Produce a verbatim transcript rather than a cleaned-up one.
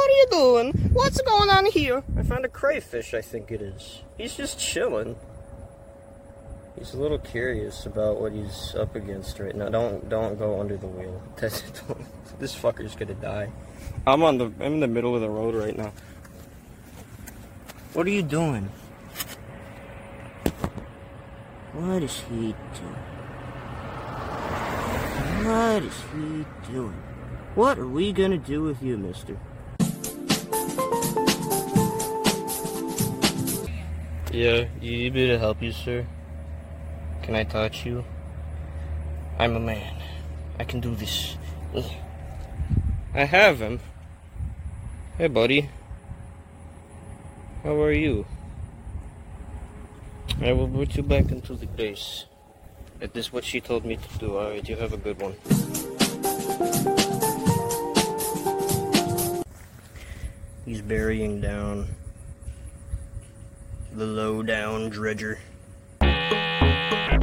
what are you doing? What's going on here? I found a crayfish, I think it is. He's just chilling. He's a little curious about what he's up against right now. Don't don't go under the wheel. This fucker's gonna die. I'm on the I'm in the middle of the road right now. What are you doing? What is he doing? What is he doing? What are we gonna do with you, mister? Yeah, you need me to help you, sir? Can I touch you? I'm a man. I can do this. I have him. Hey, buddy. How are you? I will put you back into the base. That is what she told me to do. Alright, you have a good one. He's burying down the low down dredger.